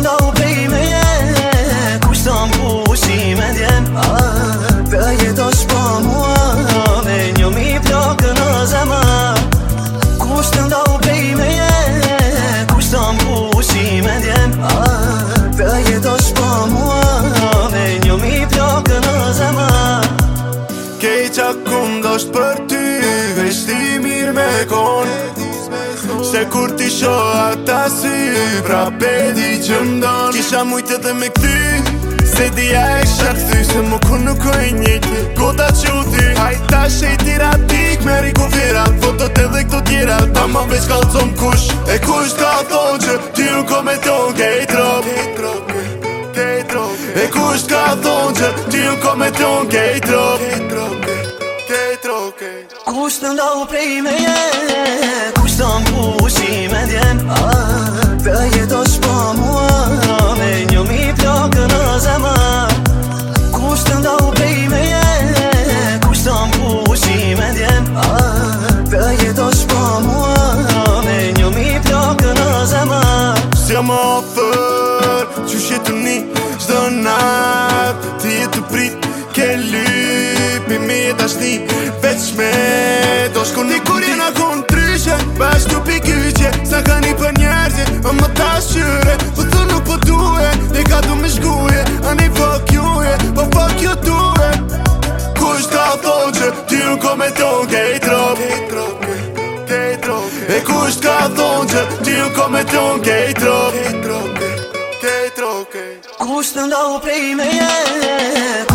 ndau prej me je, kushton pushime djem. Të jetosh po mua, me një mi plakë në zemër. Kushton ndau prej me je, kushton pushime djem. Të jetosh po mua, me një mi plakë në zemër. Kej qa kum dosht për ty, veç ti mirë me kon. Se kur ti sho ata sy, pra pedi që mdon. Kisha mujt edhe me këty, se dija e shakthy. Se mu kun nuk oj njëti, kota që u thy. Hajta shejtira tik me riku virat, fotot edhe këto tjera. Ta ma veç kalcon kush, e kush ka thonë që ti nuk ko me ton kej trop. E kush ka thonë që ti nuk ko me ton kej trop. Kushton ndau prej me je, kushton pushime djem. Të jetosh po mua, me një mi plakë në zemër. Kushton ndau prej me je, kushton pushime djem. Të jetosh po mua, me një mi plakë në zemër. S'ja më ofër, qysh jetu ni qdo nat. Ti jetu prit, ke lyp, mi e dashni. Veç me do shku një kur jena kon tryshe, bash t'u pikyqe, sa ka një për njerëzje. A më ta shqyre, po thë nuk po duhe, dhe ka du me shkuje. A një fuck juje, po fuck ju duhe. Kush ka thonë që ti nuk ko me ton kej trop. E kush ka thonë që ti nuk ko me ton kej trop. Kushton ndau prej me je,